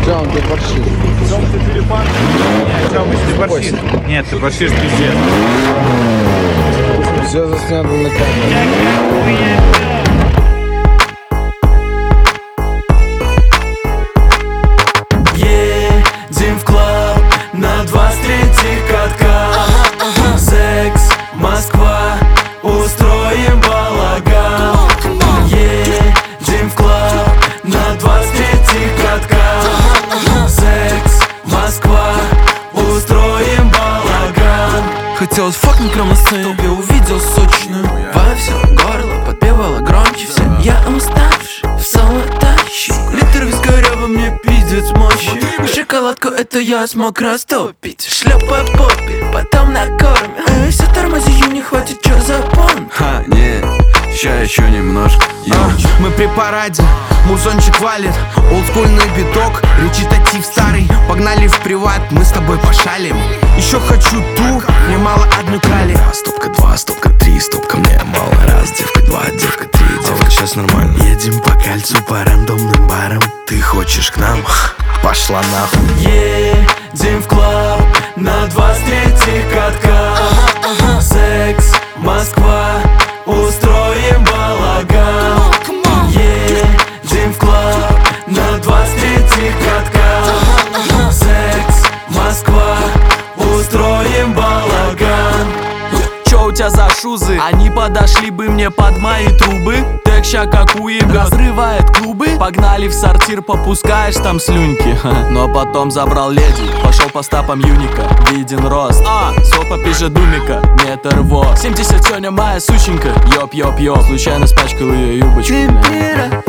Тём, ты борщишь. Тём, ты перепан? Нет, Тёмыч, ты борщишь. Нет, ты борщишь пиздец. Все заснято на камеру. Едем в клуб на 23 катка. Секс, Москва, устроим балаган. Едем в клуб на 23 катка. Секс, Москва, устроим балаган. Хотелось факнуть прямо на сцене, я увидел сочную во все горло, подпевала громче все. Я уставший, в соло тащу. Литр вискаря во мне пиздец мощи. Шоколадку это я смог растопить. Шлеп по попе, потом накормим. Все тормозию, не хватит, чё за понт? Ха, не, ща еще немножко. Мы при параде, музончик валит. Олдскульный биток, речитатив старый. Погнали в приват, мы с тобой пошалим. Еще хочу ту, мне мало одной крали. Стопка 2, стопка 3, стопка мне мало. Раз, девка 2, девка 3, девка, сейчас нормально. Едем по кольцу, по рандомным барам. Ты хочешь к нам? Пошла нахуй. Едем в клуб на 23 катка. Секс, Москва, устроим балаган. Едем в клуб на 23 катка. Секс, Москва, устроим балаган. Чё у тебя за шузы? Они подошли бы мне под мои трубы. Тэк ща как уебет, разрывает клубы. Погнали в сортир, попускаешь там слюньки. Но потом забрал леди, пошел по стопам юника. Виден рост, сопа пиже думика. Метр во 70 сегодня моя сученька. Ёп-ёп-ёп, случайно спачкал ее юбочку. Температура